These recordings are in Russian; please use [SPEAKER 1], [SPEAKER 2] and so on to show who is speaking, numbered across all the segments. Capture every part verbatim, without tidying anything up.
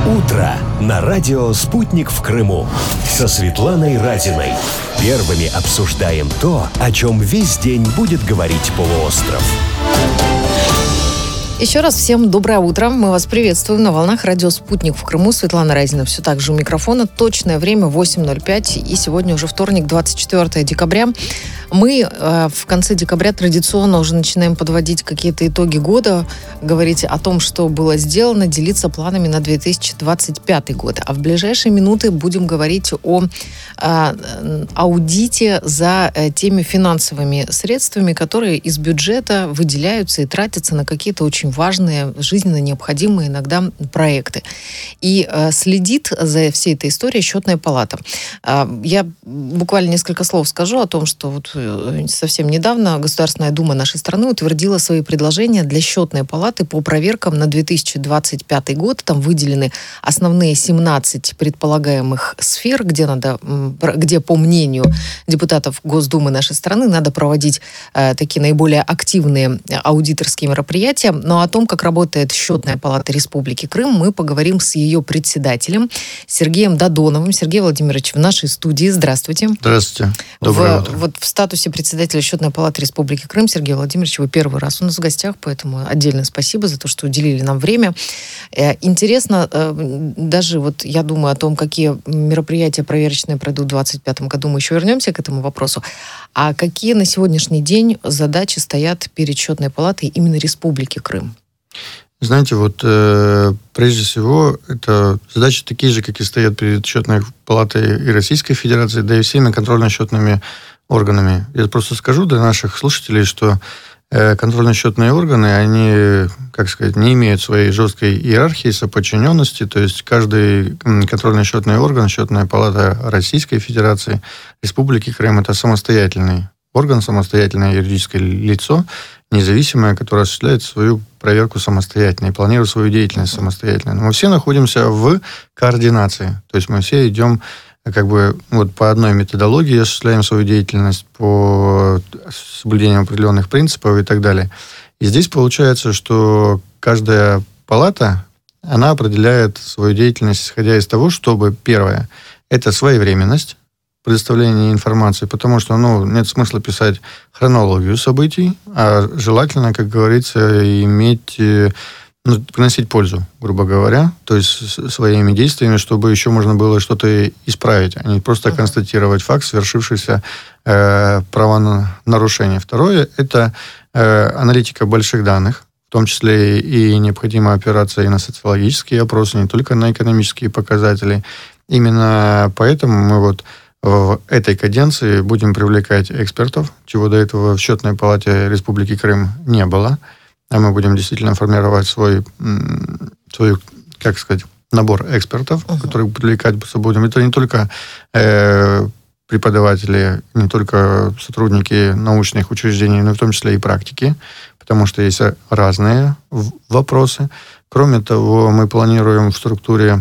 [SPEAKER 1] Утро на радио «Спутник» в Крыму. Со Светланой Разиной. Первыми обсуждаем то, о чем весь день будет говорить полуостров.
[SPEAKER 2] Еще раз всем доброе утро. Мы вас приветствуем на волнах радио «Спутник» в Крыму. Светлана Разина все так же у микрофона. Точное время восемь ноль пять. И сегодня уже вторник, двадцать четвёртое декабря. Мы э, в конце декабря традиционно уже начинаем подводить какие-то итоги года, говорить о том, что было сделано, делиться планами на две тысячи двадцать пятый год. А в ближайшие минуты будем говорить о э, аудите за э, теми финансовыми средствами, которые из бюджета выделяются и тратятся на какие-то очень важные, жизненно необходимые иногда проекты. И э, следит за всей этой историей Счетная палата. Э, я буквально несколько слов скажу о том, что вот совсем недавно Государственная Дума нашей страны утвердила свои предложения для Счетной палаты по проверкам на две тысячи двадцать пятый год. Там выделены основные семнадцать предполагаемых сфер, где надо, где, по мнению депутатов Госдумы нашей страны, надо проводить э, такие наиболее активные аудиторские мероприятия. Но о том, как работает Счетная палата Республики Крым, мы поговорим с ее председателем Сергеем Додоновым. Сергей Владимирович в нашей студии. Здравствуйте.
[SPEAKER 3] Здравствуйте. Доброе
[SPEAKER 2] в,
[SPEAKER 3] утро.
[SPEAKER 2] Вот в статусе председателя Счетной палаты Республики Крым, Сергей Владимирович, вы первый раз у нас в гостях, поэтому отдельное спасибо за то, что уделили нам время. Интересно, даже вот я думаю о том, какие мероприятия проверочные пройдут в двадцать пятом году, мы еще вернемся к этому вопросу. А какие на сегодняшний день задачи стоят перед Счетной палатой именно Республики Крым?
[SPEAKER 3] Знаете, вот э, прежде всего, это задачи такие же, как и стоят перед Счетной палатой и Российской Федерации, да и всеми контрольно-счетными органами. Я просто скажу для наших слушателей, что э, контрольно-счетные органы, они, как сказать, не имеют своей жесткой иерархии, соподчиненности, то есть каждый контрольно-счетный орган, Счетная палата Российской Федерации, Республики Крым, это самостоятельный орган, самостоятельное юридическое лицо, независимое, которое осуществляет свою проверку самостоятельно и планирует свою деятельность самостоятельно. Но мы все находимся в координации, то есть мы все идем как бы вот по одной методологии, осуществляем свою деятельность по соблюдению определенных принципов и так далее. И здесь получается, что каждая палата, она определяет свою деятельность, исходя из того, чтобы, первое, это своевременность предоставления информации, потому что, ну, нет смысла писать хронологию событий, а желательно, как говорится, иметь, ну, приносить пользу, грубо говоря, то есть своими действиями, чтобы еще можно было что-то исправить, а не просто uh-huh. констатировать факт совершившихся э, правонарушений. Второе – это э, аналитика больших данных, в том числе и необходима опираться и на социологические опросы, не только на экономические показатели. Именно поэтому мы вот в этой каденции будем привлекать экспертов, чего до этого в Счетной палате Республики Крым не было. А мы будем действительно формировать свой, свой, как сказать, набор экспертов, uh-huh. которых привлекать будем. Это не только э, преподаватели, не только сотрудники научных учреждений, но в том числе и практики, потому что есть разные вопросы. Кроме того, мы планируем в структуре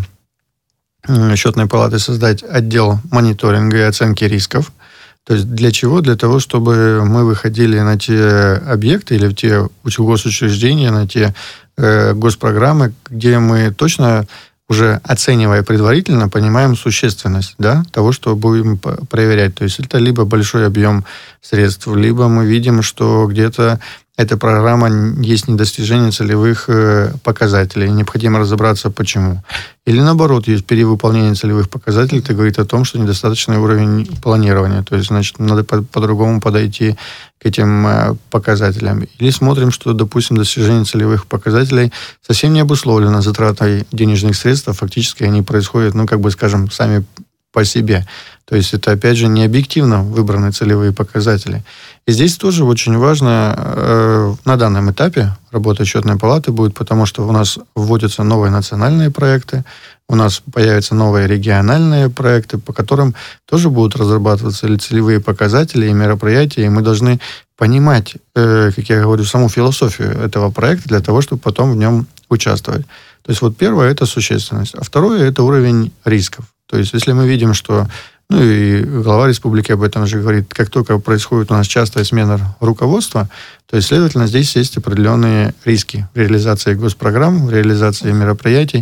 [SPEAKER 3] Счетной палаты создать отдел мониторинга и оценки рисков. То есть для чего? Для того, чтобы мы выходили на те объекты или в те госучреждения, на те э, госпрограммы, где мы точно уже оценивая предварительно, понимаем существенность, да, того, что будем проверять. То есть это либо большой объем средств, либо мы видим, что где-то эта программа есть недостижение целевых показателей. Необходимо разобраться, почему. Или наоборот, есть перевыполнение целевых показателей. Это говорит о том, что недостаточный уровень планирования. То есть, значит, надо по- по-другому подойти к этим показателям. Или смотрим, что, допустим, достижение целевых показателей совсем не обусловлено затратой денежных средств, а фактически они происходят, ну, как бы, скажем, сами по себе. То есть это, опять же, не объективно выбраны целевые показатели. И здесь тоже очень важно э, на данном этапе работа Счетной палаты будет, потому что у нас вводятся новые национальные проекты, у нас появятся новые региональные проекты, по которым тоже будут разрабатываться целевые показатели и мероприятия, и мы должны понимать, э, как я говорю, саму философию этого проекта для того, чтобы потом в нем участвовать. То есть вот первое – это существенность, а второе – это уровень рисков. То есть если мы видим, что, ну и глава республики об этом же говорит, как только происходит у нас частая смена руководства, то есть, следовательно, здесь есть определенные риски в реализации госпрограмм, в реализации мероприятий.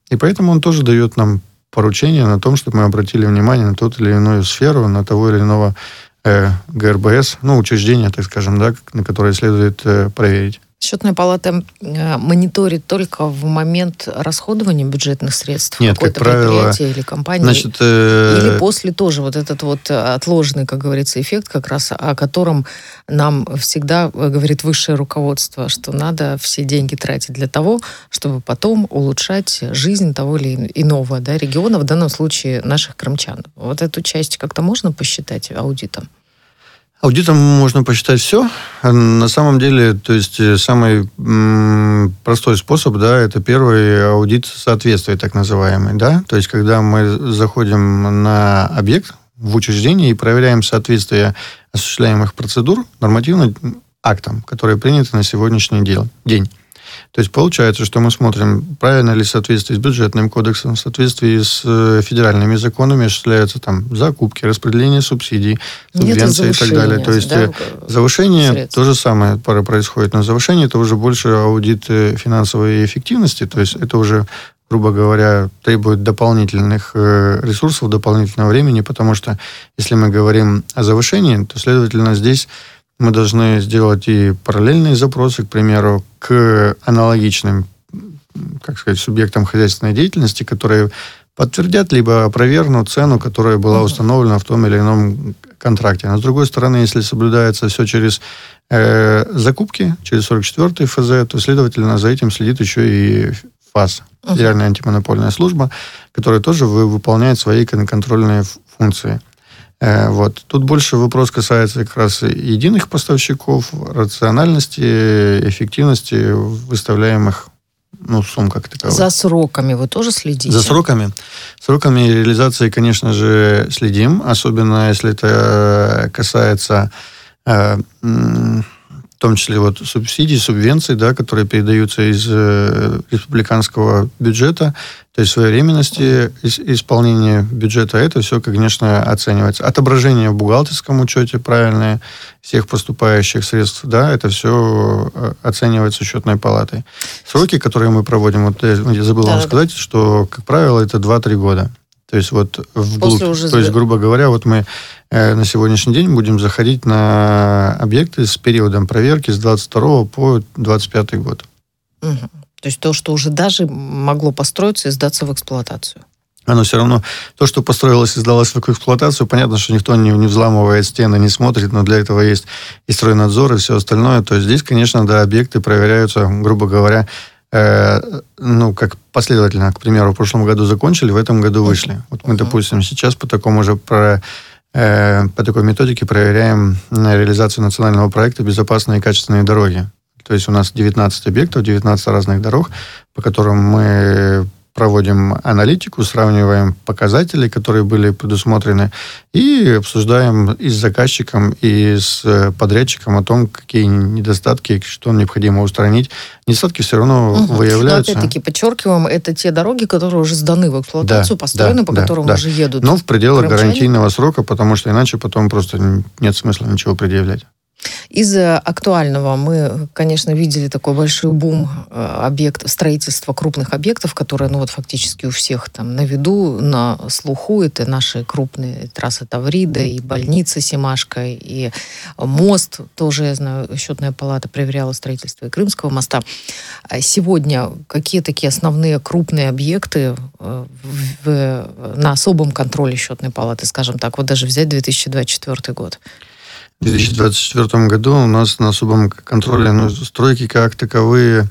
[SPEAKER 3] И поэтому он тоже дает нам поручение на том, чтобы мы обратили внимание на тот или иную сферу, на того или иного э, ГРБС, ну, учреждения, так скажем, да, на которое следует э, проверить.
[SPEAKER 2] Счетная палата э, мониторит только в момент расходования бюджетных средств?
[SPEAKER 3] Нет, как правило,
[SPEAKER 2] предприятие или компания?
[SPEAKER 3] Значит, э...
[SPEAKER 2] Или после тоже вот этот вот отложенный, как говорится, эффект, как раз о котором нам всегда говорит высшее руководство, что надо все деньги тратить для того, чтобы потом улучшать жизнь того или иного, да, региона, в данном случае наших крымчан. Вот эту часть как-то можно посчитать аудитом?
[SPEAKER 3] Аудитом можно посчитать все. На самом деле, то есть самый м, простой способ, да, это первый аудит соответствия, так называемый, да. То есть когда мы заходим на объект в учреждение и проверяем соответствие осуществляемых процедур нормативным актам, которые приняты на сегодняшний день. То есть получается, что мы смотрим, правильно ли соответствие с бюджетным кодексом, в соответствии с федеральными законами осуществляются там закупки, распределение субсидий, субвенции и так далее. То есть да, завышение средств. То же самое происходит. Но завышение это уже больше аудит финансовой эффективности, то есть это уже, грубо говоря, требует дополнительных ресурсов, дополнительного времени, потому что если мы говорим о завышении, то, следовательно, здесь мы должны сделать и параллельные запросы, к примеру, к аналогичным, как сказать, субъектам хозяйственной деятельности, которые подтвердят либо опровергнут цену, которая была установлена в том или ином контракте. Но, с другой стороны, если соблюдается все через э, закупки, через сорок четвёртый эф зэ, то, следовательно, за этим следит еще и ФАС, Федеральная антимонопольная служба, которая тоже выполняет свои контрольные функции. Вот. Тут больше вопрос касается как раз единых поставщиков, рациональности, эффективности выставляемых ну, сумм как таковых.
[SPEAKER 2] За сроками вы тоже следите?
[SPEAKER 3] За сроками. Сроками реализации, конечно же, следим, особенно если это касается э, в том числе вот субсидий, субвенций, да, которые передаются из э, республиканского бюджета, то есть своевременности исполнения бюджета, это все, конечно, оценивается. Отображение в бухгалтерском учете правильное всех поступающих средств, да, это все оценивается счетной палатой. Сроки, которые мы проводим, вот я забыл да, вам да. сказать, что, как правило, это два-три года. То есть, вот вглубь, то есть, грубо говоря, вот мы э, на сегодняшний день будем заходить на объекты с периодом проверки с двадцать второго по двадцать пятый год.
[SPEAKER 2] Угу. То есть то, что уже даже могло построиться и сдаться в эксплуатацию.
[SPEAKER 3] Оно все равно, то, что построилось и сдалось в эксплуатацию, понятно, что никто не, не взламывает стены, не смотрит, но для этого есть и стройнадзор, и все остальное. То есть здесь, конечно, да, объекты проверяются, грубо говоря, э, ну, как последовательно. К примеру, в прошлом году закончили, в этом году вышли. Вот мы, допустим, сейчас по такому же про, э, по такой методике проверяем реализацию национального проекта «Безопасные и качественные дороги». То есть у нас девятнадцать объектов, девятнадцать разных дорог, по которым мы проводим аналитику, сравниваем показатели, которые были предусмотрены, и обсуждаем и с заказчиком, и с подрядчиком о том, какие недостатки, что необходимо устранить. Недостатки все равно угу. выявляются.
[SPEAKER 2] Но опять-таки, подчеркиваем, это те дороги, которые уже сданы в эксплуатацию, да, построены,
[SPEAKER 3] да,
[SPEAKER 2] по
[SPEAKER 3] да,
[SPEAKER 2] которым
[SPEAKER 3] да.
[SPEAKER 2] уже едут.
[SPEAKER 3] Но в пределах крымчане. Гарантийного срока, потому что иначе потом просто нет смысла ничего предъявлять.
[SPEAKER 2] Из актуального мы, конечно, видели такой большой бум объектов, строительства крупных объектов, которые, ну вот фактически у всех там на виду, на слуху. Это наши крупные трассы Таврида, и больница Семашко, и мост. Тоже, я знаю, счетная палата проверяла строительство и Крымского моста. Сегодня какие такие основные крупные объекты в, в, на особом контроле счетной палаты, скажем так, вот даже взять две тысячи двадцать четвёртый год?
[SPEAKER 3] В две тысячи двадцать четвёртом году у нас на особом контроле ну, стройки как таковые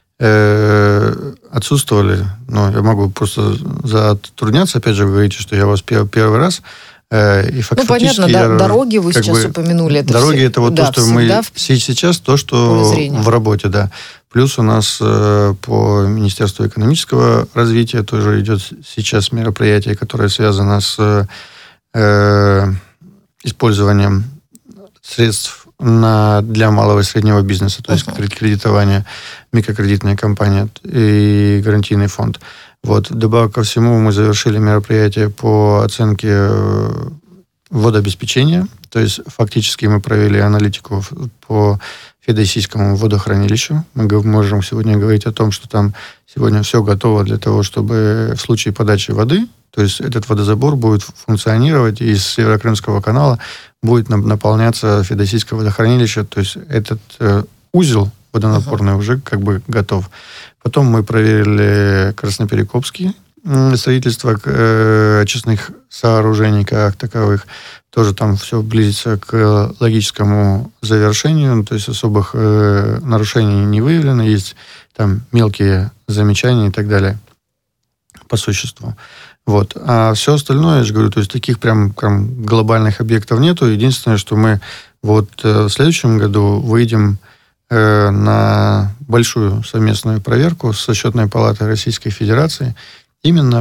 [SPEAKER 3] э, отсутствовали. Ну, я могу просто затрудняться, опять же, вы говорите, что я вас пер, первый раз. Э, и
[SPEAKER 2] ну, понятно,
[SPEAKER 3] я,
[SPEAKER 2] да, дороги вы сейчас
[SPEAKER 3] бы,
[SPEAKER 2] упомянули. Это
[SPEAKER 3] дороги
[SPEAKER 2] все,
[SPEAKER 3] это вот
[SPEAKER 2] да,
[SPEAKER 3] то, что мы сейчас, то, что в работе, да. Плюс у нас э, по Министерству экономического развития тоже идет сейчас мероприятие, которое связано с э, использованием средств на, для малого и среднего бизнеса, то есть uh-huh. кредитование, микрокредитная компания и гарантийный фонд. Вот. Добавок ко всему, мы завершили мероприятие по оценке водообеспечения, То есть фактически мы провели аналитику по Феодосийскому водохранилищу. Мы можем сегодня говорить о том, что там сегодня все готово для того, чтобы в случае подачи воды, то есть этот водозабор будет функционировать, и из Северокрымского канала будет наполняться Феодосийское водохранилище. То есть этот э, узел водонапорный uh-huh. уже как бы готов. Потом мы проверили Красноперекопский строительство э, очистных сооружений как таковых. Тоже там все близится к логическому завершению, то есть особых э, нарушений не выявлено, есть там мелкие замечания и так далее по существу. Вот. А все остальное, я же говорю, то есть таких прям, прям глобальных объектов нету. Единственное, что мы вот э, в следующем году выйдем э, на большую совместную проверку с Счетной палатой Российской Федерации именно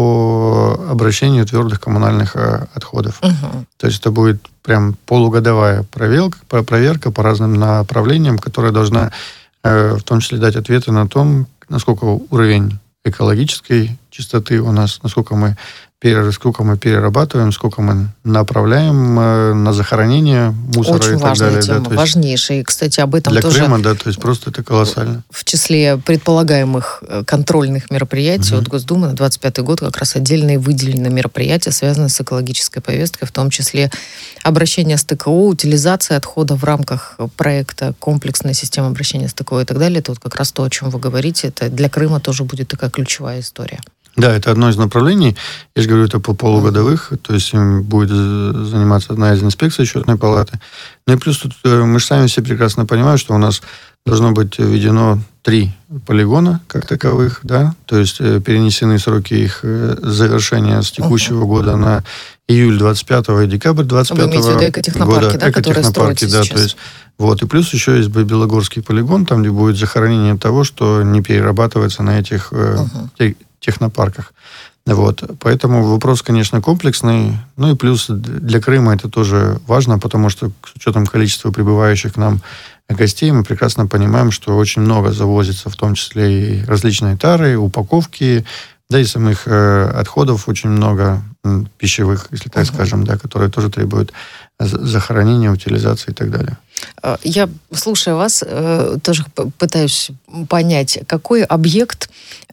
[SPEAKER 3] по обращению твердых коммунальных отходов. Угу. То есть это будет прям полугодовая проверка, проверка по разным направлениям, которая должна э, в том числе дать ответы на том, насколько уровень экологической чистоты у нас, насколько мы, перер... сколько мы перерабатываем, сколько мы направляем э, на захоронение мусора.
[SPEAKER 2] Очень
[SPEAKER 3] и так
[SPEAKER 2] важная
[SPEAKER 3] далее.
[SPEAKER 2] Тема,
[SPEAKER 3] да, есть
[SPEAKER 2] важнейшая. И, кстати, об этом
[SPEAKER 3] для
[SPEAKER 2] тоже...
[SPEAKER 3] Крыма, да, то есть просто это колоссально.
[SPEAKER 2] В числе предполагаемых контрольных мероприятий угу. от Госдумы на двадцать пятый год как раз отдельные выделены мероприятия, связанные с экологической повесткой, в том числе обращение с ТКО, утилизация отхода в рамках проекта комплексная система обращения с ТКО и так далее. Это вот как раз то, о чем вы говорите. Это для Крыма тоже будет такая ключевая история.
[SPEAKER 3] Да, это одно из направлений. Я же говорю, это по полугодовых, то есть им будет заниматься одна из инспекций Счетной палаты. Ну и плюс тут мы же сами все прекрасно понимаем, что у нас должно быть введено три полигона как таковых, да, то есть перенесены сроки их завершения с текущего uh-huh. года на июль двадцать пятого и декабрь двадцать пятого года. Вы имеете в виду
[SPEAKER 2] экотехнопарки, да, которые строятся
[SPEAKER 3] да,
[SPEAKER 2] сейчас?
[SPEAKER 3] То есть, вот, и плюс еще есть Белогорский полигон, там, где будет захоронение того, что не перерабатывается на этих uh-huh. технопарках. Вот. Поэтому вопрос, конечно, комплексный. Ну и плюс для Крыма это тоже важно, потому что с учетом количества прибывающих к нам гостей мы прекрасно понимаем, что очень много завозится, в том числе и различные тары, упаковки, да и самих э, отходов очень много, м, пищевых, если так uh-huh. скажем, да, которые тоже требуют захоронения, утилизации и так далее.
[SPEAKER 2] Я, слушая вас, тоже пытаюсь понять, какой объект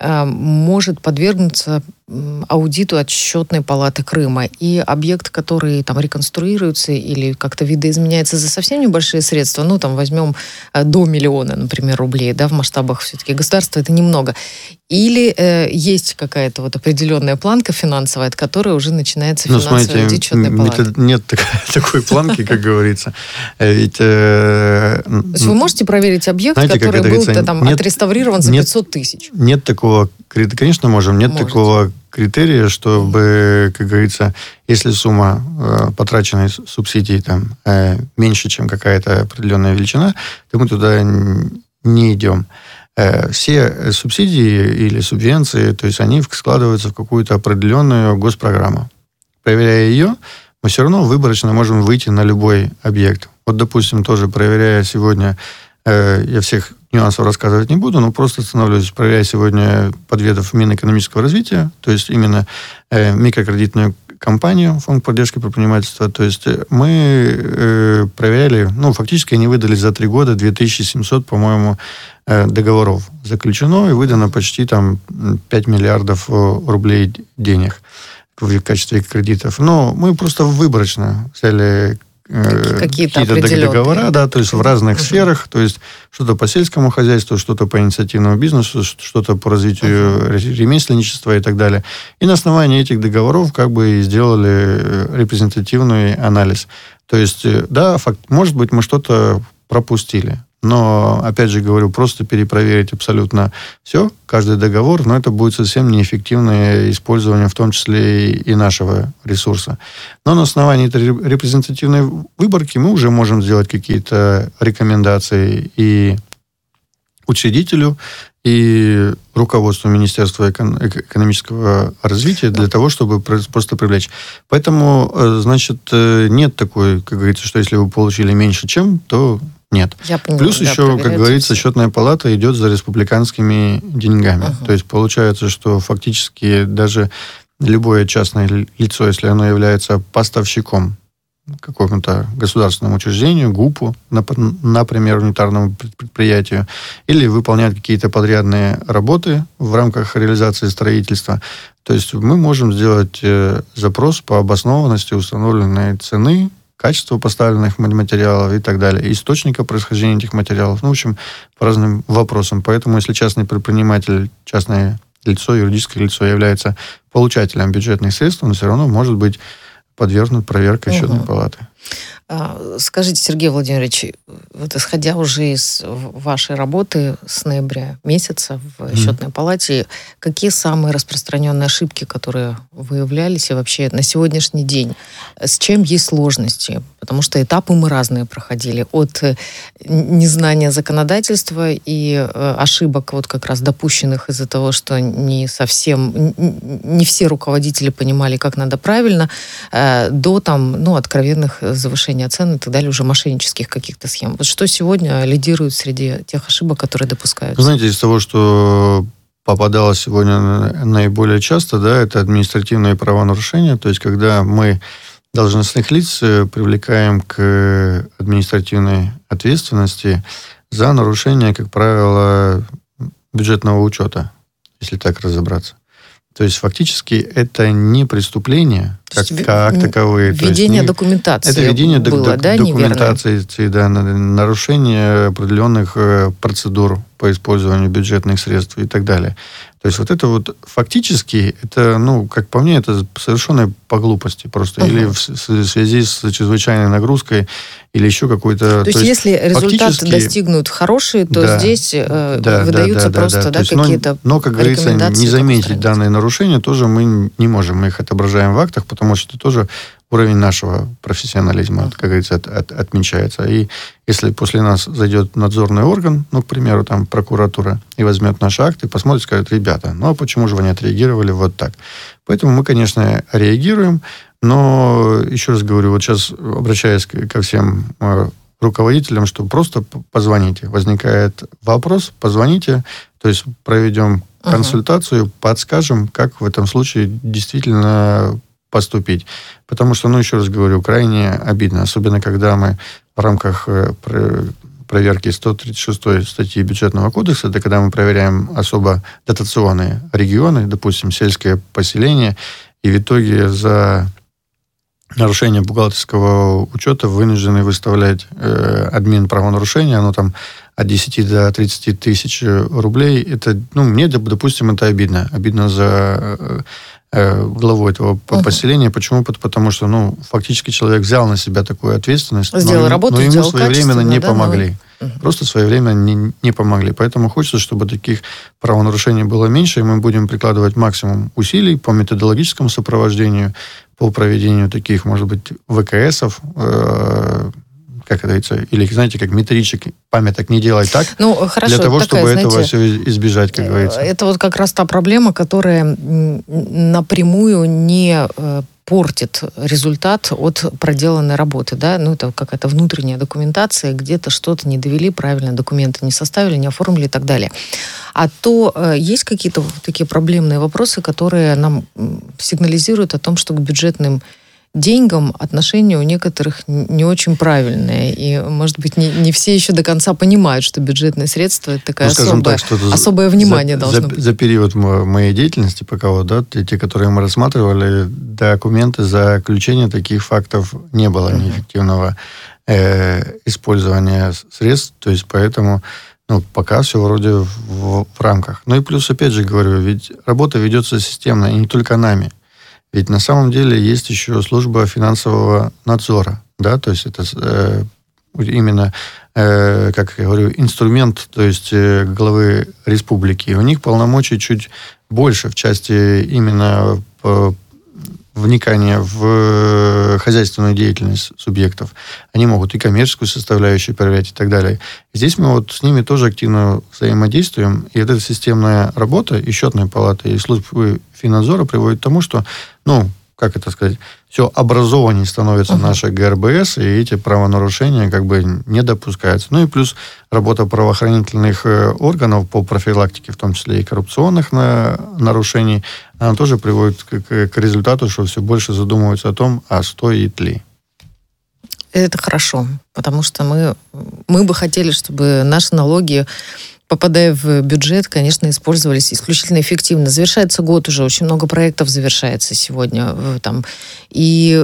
[SPEAKER 2] может подвергнуться аудиту от Счетной палаты Крыма, и объект, который там реконструируется или как-то видоизменяется за совсем небольшие средства, ну, там, возьмем до миллиона, например, рублей, да, в масштабах все-таки государства это немного. Или э, есть какая-то вот определенная планка финансовая, от которой уже начинается финансовый
[SPEAKER 3] ну,
[SPEAKER 2] аудит Счетной палаты?
[SPEAKER 3] Нет такой планки, как говорится. Ведь...
[SPEAKER 2] То есть вы можете проверить объект, который был там отреставрирован за пятьсот тысяч?
[SPEAKER 3] Нет такого... Конечно, можем. Нет такого критерия, чтобы, как говорится, если сумма э, потраченной субсидий там, э, меньше, чем какая-то определенная величина, то мы туда не идем. Э, все субсидии или субвенции, то есть они складываются в какую-то определенную госпрограмму. Проверяя ее, мы все равно выборочно можем выйти на любой объект. Вот, допустим, тоже проверяя сегодня, э, я всех нюансов рассказывать не буду, но просто остановлюсь, проверяя сегодня подведов Минэкономического развития, то есть именно э, микрокредитную компанию, фонд поддержки предпринимательства. То есть мы э, проверяли, ну, фактически они выдали за три года две тысячи семьсот, по-моему, э, договоров заключено, и выдано почти там пять миллиардов рублей денег в качестве кредитов. Но мы просто выборочно взяли
[SPEAKER 2] какие-то,
[SPEAKER 3] какие-то договора, да, то есть в разных uh-huh. сферах, то есть что-то по сельскому хозяйству, что-то по инициативному бизнесу, что-то по развитию uh-huh. ремесленничества и так далее. И на основании этих договоров как бы сделали репрезентативный анализ. То есть, да, факт, может быть, мы что-то пропустили. Но, опять же говорю, просто перепроверить абсолютно все, каждый договор, но это будет совсем неэффективное использование, в том числе и нашего ресурса. Но на основании этой репрезентативной выборки мы уже можем сделать какие-то рекомендации и учредителю, и руководству Министерства экономического развития для того, чтобы просто привлечь. Поэтому, значит, нет такой, как говорится, что если вы получили меньше, чем, то нет.
[SPEAKER 2] Я поняла,
[SPEAKER 3] Плюс
[SPEAKER 2] да,
[SPEAKER 3] еще, как говорится,
[SPEAKER 2] все.
[SPEAKER 3] Счетная палата идет за республиканскими деньгами. Uh-huh. То есть получается, что фактически даже любое частное лицо, если оно является поставщиком какому-то государственному учреждению, ГУПу, например, унитарному предприятию, или выполняют какие-то подрядные работы в рамках реализации строительства. То есть мы можем сделать запрос по обоснованности установленной цены, качества поставленных материалов и так далее, источника происхождения этих материалов, ну, в общем, по разным вопросам. Поэтому, если частный предприниматель, частное лицо, юридическое лицо является получателем бюджетных средств, он все равно может быть подвергнут проверке счетной угу. палаты.
[SPEAKER 2] Скажите, Сергей Владимирович, вот исходя уже из вашей работы с ноября месяца в mm. счетной палате, какие самые распространенные ошибки, которые выявлялись и вообще на сегодняшний день? С чем есть сложности? Потому что этапы мы разные проходили. От незнания законодательства и ошибок, вот как раз допущенных из-за того, что не совсем, не все руководители понимали, как надо правильно, до там, ну, откровенных завышения цен и так далее, уже мошеннических каких-то схем. Вот что сегодня лидирует среди тех ошибок, которые допускаются?
[SPEAKER 3] Знаете, из того, что попадалось сегодня наиболее часто, да, это административные правонарушения, то есть когда мы должностных лиц привлекаем к административной ответственности за нарушение, как правило, бюджетного учета, если так разобраться. То есть фактически это не преступление, как, как таковые.
[SPEAKER 2] Введение документации.
[SPEAKER 3] Это введение
[SPEAKER 2] было,
[SPEAKER 3] док-
[SPEAKER 2] да,
[SPEAKER 3] документации, да, нарушение определенных процедур по использованию бюджетных средств и так далее. То есть вот это вот фактически, это, ну, как по мне, это совершенно по глупости просто. Uh-huh. Или в, в связи с чрезвычайной нагрузкой, или еще какой-то...
[SPEAKER 2] То, то есть, если результаты достигнут хорошие, то да, здесь э, да, выдаются да, просто да, да, да, какие-то
[SPEAKER 3] но, но, как говорится, не заметить данные нарушения тоже мы не можем. Мы их отображаем в актах, потому что это тоже уровень нашего профессионализма, uh-huh. как говорится, от, от, отмечается. И если после нас зайдет надзорный орган, ну, к примеру, там, прокуратура, и возьмет наши акты, посмотрит, скажет: ребята, ну, а почему же вы не отреагировали вот так? Поэтому мы, конечно, реагируем, но, еще раз говорю, вот сейчас, обращаясь ко всем э, руководителям, что просто позвоните. Возникает вопрос, позвоните, то есть проведем uh-huh. консультацию, подскажем, как в этом случае действительно поступить. Потому что, ну, еще раз говорю, крайне обидно, особенно когда мы в рамках проверки сто тридцать шестой статьи Бюджетного кодекса, это когда мы проверяем особо дотационные регионы, допустим, сельское поселение, и в итоге за нарушение бухгалтерского учета вынуждены выставлять э, админ правонарушения, оно там от десяти до тридцати тысяч рублей. Это, ну, мне, допустим, это обидно. Обидно за э, главу этого uh-huh. поселения. Почему? Потому что, ну, фактически человек взял на себя такую ответственность,
[SPEAKER 2] сделал
[SPEAKER 3] но,
[SPEAKER 2] работу,
[SPEAKER 3] но ему своевременно не
[SPEAKER 2] да,
[SPEAKER 3] помогли.
[SPEAKER 2] Но... Uh-huh.
[SPEAKER 3] Просто своевременно не, не помогли. Поэтому хочется, чтобы таких правонарушений было меньше, и мы будем прикладывать максимум усилий по методологическому сопровождению, по проведению таких, может быть, ВКСов, э, как это говорится, или, знаете, как метричек, памяток не делай так,
[SPEAKER 2] ну, хорошо,
[SPEAKER 3] для того,
[SPEAKER 2] такая,
[SPEAKER 3] чтобы
[SPEAKER 2] знаете,
[SPEAKER 3] этого все избежать, как говорится.
[SPEAKER 2] Это вот как раз та проблема, которая напрямую не портит результат от проделанной работы, да, ну, это какая-то внутренняя документация, где-то что-то не довели, правильно документы не составили, не оформили и так далее. А то э, есть какие-то такие проблемные вопросы, которые нам сигнализируют о том, что к бюджетным деньгам отношения у некоторых не очень правильные. И, может быть, не, не все еще до конца понимают, что бюджетные средства — это такое ну, особое, так, что особое внимание
[SPEAKER 3] за,
[SPEAKER 2] должно
[SPEAKER 3] за,
[SPEAKER 2] быть.
[SPEAKER 3] За период моей деятельности, пока вот, да, те, которые мы рассматривали, документы заключения таких фактов не было uh-huh. неэффективного э, использования средств. То есть, поэтому ну, пока все вроде в, в рамках. Ну и плюс, опять же говорю, ведь работа ведется системно, и не только нами. Ведь на самом деле есть еще служба финансового надзора, да, то есть это э, именно, э, как я говорю, инструмент, то есть э, главы республики. У них полномочий чуть больше в части именно по вникания в хозяйственную деятельность субъектов. Они могут и коммерческую составляющую проверять и так далее. Здесь мы вот с ними тоже активно взаимодействуем. И вот эта системная работа и счетной палаты, и службы финнадзора приводит к тому, что, ну, как это сказать, все образованнее становится uh-huh. наша ГРБС, и эти правонарушения как бы не допускаются. Ну и плюс работа правоохранительных органов по профилактике, в том числе и коррупционных на, нарушений, она тоже приводит к, к, к результату, что все больше задумываются о том, а стоит ли.
[SPEAKER 2] Это хорошо, потому что мы, мы бы хотели, чтобы наши налоги, попадая в бюджет, конечно, использовались исключительно эффективно. Завершается год уже, очень много проектов завершается сегодня. Там, и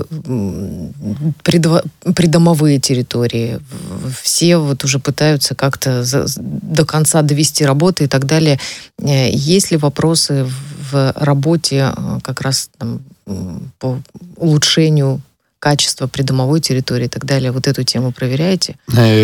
[SPEAKER 2] придомовые территории. Все вот уже пытаются как-то за, до конца довести работы и так далее. Есть ли вопросы в работе как раз там, по улучшению качество придомовой территории и так далее. Вот эту тему проверяете?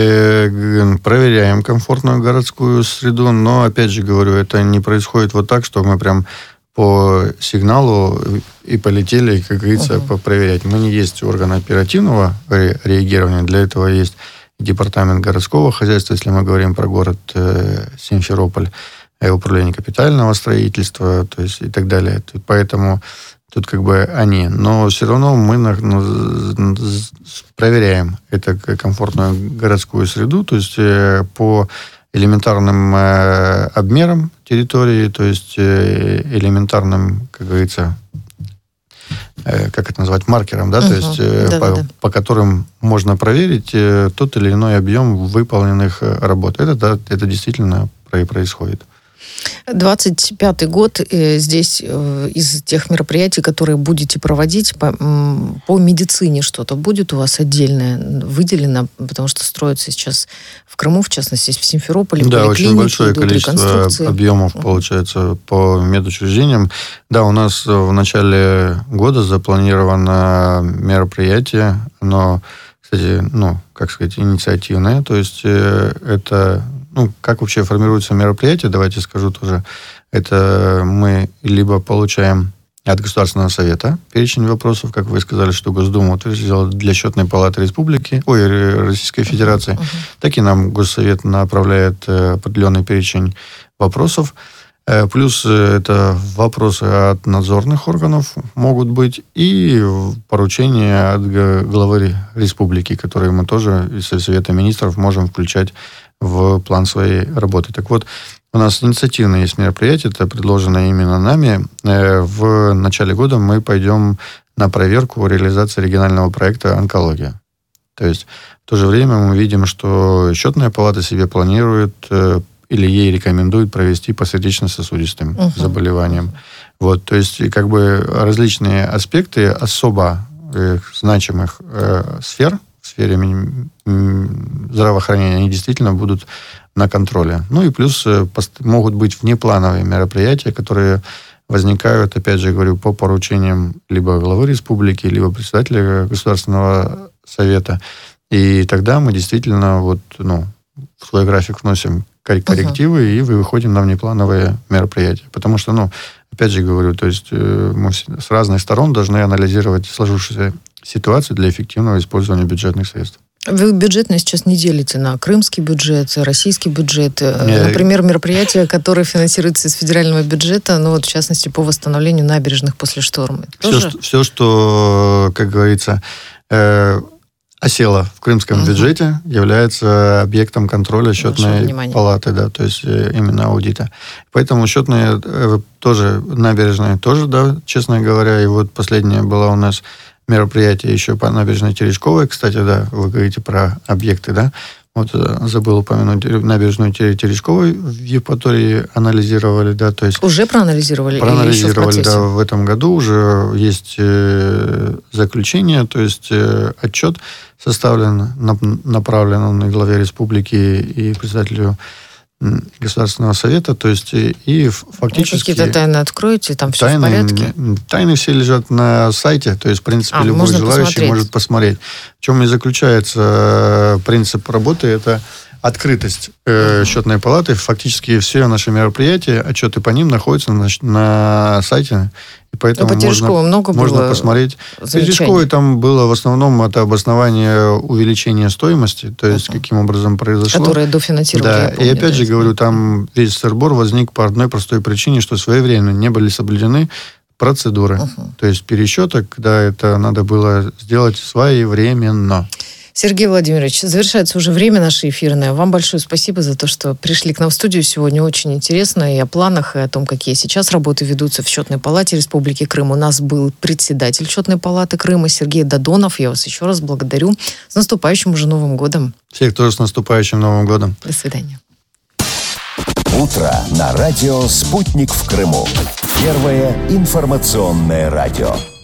[SPEAKER 3] Проверяем комфортную городскую среду, но, опять же говорю, это не происходит вот так, что мы прям по сигналу и полетели, как говорится, uh-huh. проверять. Мы не есть орган оперативного ре- реагирования, для этого есть департамент городского хозяйства, если мы говорим про город э, Симферополь, управление капитального строительства, то есть и так далее. Поэтому тут как бы они. Но все равно мы ну, проверяем эту комфортную городскую среду, то есть э, по элементарным э, обмерам территории, то есть э, элементарным, как говорится, э, как это назвать, маркерам, да, uh-huh. то есть э, да, по, да. по которым можно проверить э, тот или иной объем выполненных работ. Это, да, это действительно происходит.
[SPEAKER 2] двадцать пятый год э, здесь э, из тех мероприятий, которые будете проводить по, м, по медицине, что-то будет у вас отдельное выделено, потому что строится сейчас в Крыму, в частности, в Симферополе,
[SPEAKER 3] да, очень большое количество объемов uh-huh. получается по медучреждениям. Да, у нас в начале года запланировано мероприятие, но, кстати, ну, как сказать, инициативное, то есть э, это... Ну, как вообще формируется мероприятие, давайте скажу тоже. Это мы либо получаем от Государственного совета перечень вопросов, как вы сказали, что Госдума утвердила для Счетной палаты республики, ой, Российской Федерации, uh-huh. так и нам Госсовет направляет определенный перечень вопросов. Плюс это вопросы от надзорных органов могут быть и поручения от главы республики, которые мы тоже из Совета министров можем включать в план своей работы. Так вот, у нас инициативное есть мероприятие, это предложено именно нами. В начале года мы пойдем на проверку реализации регионального проекта «Онкология». То есть в то же время мы видим, что Счетная палата себе планирует или ей рекомендует провести по сердечно-сосудистым uh-huh. заболеваниям. Вот, то есть как бы различные аспекты особо э, значимых э, сфер в сфере здравоохранения, они действительно будут на контроле. Ну и плюс могут быть внеплановые мероприятия, которые возникают, опять же говорю, по поручениям либо главы республики, либо председателя Государственного совета. И тогда мы действительно вот, ну, в свой график вносим коррективы uh-huh. и выходим на внеплановые мероприятия. Потому что, ну, опять же говорю, то есть мы с разных сторон должны анализировать сложившуюся ситуацию для эффективного использования бюджетных средств.
[SPEAKER 2] Вы бюджетно сейчас не делите на крымский бюджет, российский бюджет. Не, например, мероприятия, которые финансируются из федерального бюджета, ну вот в частности по восстановлению набережных после шторма.
[SPEAKER 3] Все, что, все, что, как говорится, э, осело в крымском угу. бюджете, является объектом контроля Счетной палаты, да, то есть именно аудита. Поэтому счетные э, тоже, набережные тоже, да, честно говоря, и вот последняя была у нас мероприятие еще по набережной Терешковой. Кстати, да, вы говорите про объекты, да. Вот забыл упомянуть набережную Терешковой в Евпатории анализировали, да, то есть...
[SPEAKER 2] Уже проанализировали?
[SPEAKER 3] Проанализировали, да, в этом году уже есть э, заключение, то есть э, отчет составлен, направлен он и главе республики, и председателю Государственного совета, то есть и, и фактически... Вы
[SPEAKER 2] какие-то тайны откроете, там все тайны, в порядке?
[SPEAKER 3] Тайны все лежат на сайте, то есть, в принципе, а, любой желающий посмотреть. может посмотреть. В чем и заключается принцип работы, это открытость э, Счетной палаты. Фактически все наши мероприятия, отчеты по ним находятся на, на сайте, и поэтому
[SPEAKER 2] по можно, много
[SPEAKER 3] можно было посмотреть. По Терешковой там было в основном это обоснование увеличения стоимости, то есть uh-huh. каким образом произошло.
[SPEAKER 2] Которое дофинансировали.
[SPEAKER 3] Да, помню, и опять да, же говорю, там весь сырбор возник по одной простой причине, что своевременно не были соблюдены процедуры. Uh-huh. То есть пересчета, когда это надо было сделать своевременно.
[SPEAKER 2] Сергей Владимирович, завершается уже время наше эфирное. Вам большое спасибо за то, что пришли к нам в студию сегодня. Очень интересно и о планах, и о том, какие сейчас работы ведутся в Счетной палате Республики Крым. У нас был председатель Счетной палаты Крыма Сергей Додонов. Я вас еще раз благодарю. С наступающим уже Новым годом.
[SPEAKER 3] Всех тоже с наступающим Новым годом.
[SPEAKER 2] До свидания.
[SPEAKER 1] Утро на радио «Спутник в Крыму». Первое информационное радио.